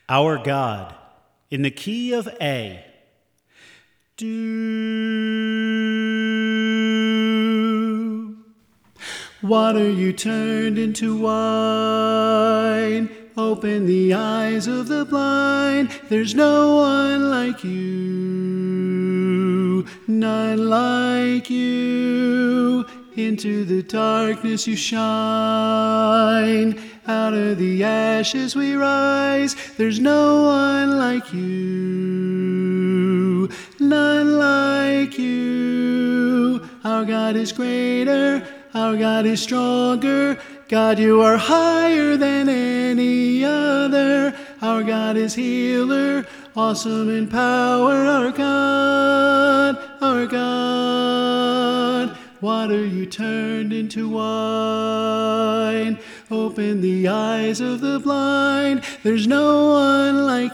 Our God, in the key of A. Do. Water you turned into wine. Open the eyes of the blind. There's no one like you, none like you. Into the darkness you shine. Out of the ashes we rise. There's no one like you, none like you. Our God is greater, our God is stronger. God, you are higher than any other. Our God is healer, awesome in power. Our God, our God. Water you turned into wine. Open the eyes of the blind. There's no one like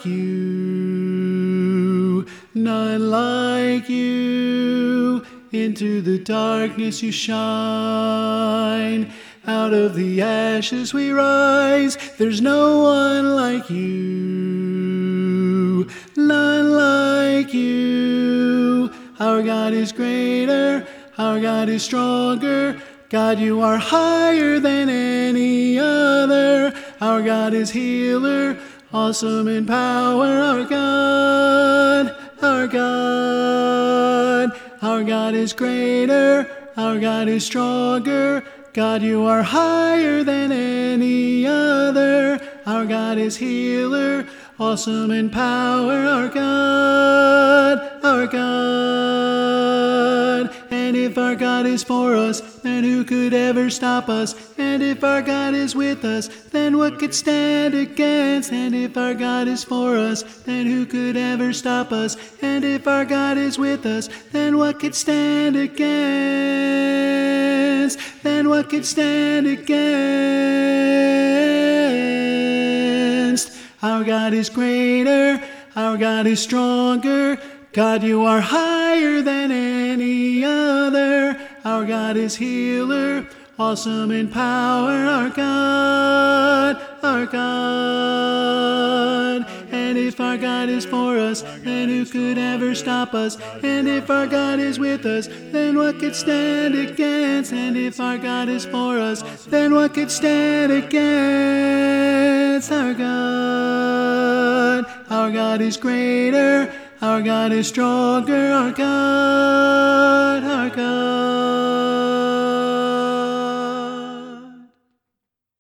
you, none like you. Into the darkness you shine. Out of the ashes we rise. There's no one like you, none like you. Our God is greater, our God is stronger. God, you are higher than any other. Our God is healer, awesome in power. Our God, our God. Our God is greater, our God is stronger. God, you are higher than any other. Our God is healer, awesome in power. Our God, our God. And if our God is for us, then who could ever stop us? And if our God is with us, then what could stand against? And if our God is for us, then who could ever stop us? And if our God is with us, then what could stand against? Then what could stand against? Our God is greater, our God is stronger. God, you are higher than any other. Our God is healer, awesome in power. Our God, our God. And if our God is for us, then who could ever stop us? And if our God is with us, then what could stand against? And if our God is for us, then what could stand against? Our God is greater, our God is stronger. Our God, our God.